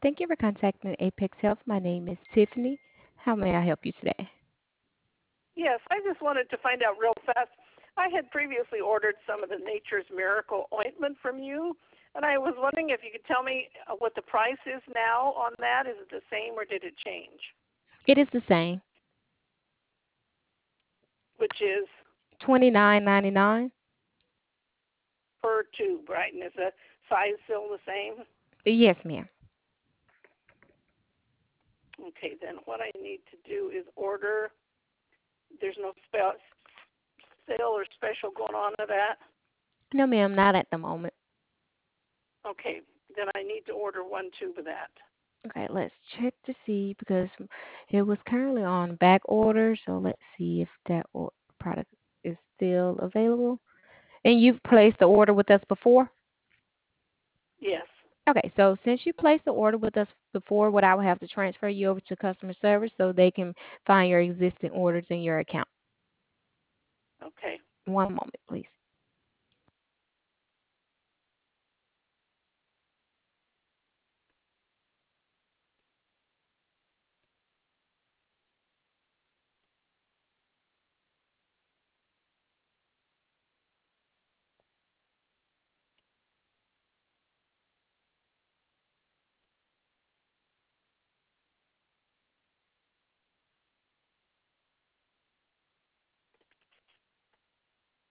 Thank you for contacting Apex Health. My name is Tiffany. How may I help you today? Yes, I just wanted to find out real fast. I had previously ordered some of the Nature's Miracle ointment from you, and I was wondering if you could tell me what the price is now on that. Is it the same or did it change? It is the same. Which is $29.99. per tube, right? And is the size still the same? Yes, ma'am. Okay, then what I need to do is order. There's no sale or special going on to that. No, ma'am, not at the moment. Okay, then I need to order one tube of that. Okay, let's check to see because it was currently on back order. So let's see if that product is still available. And you've placed the order with us before? Yes. Okay, so since you placed the order with us before, what I will have to transfer you over to customer service so they can find your existing orders in your account. Okay. One moment, please.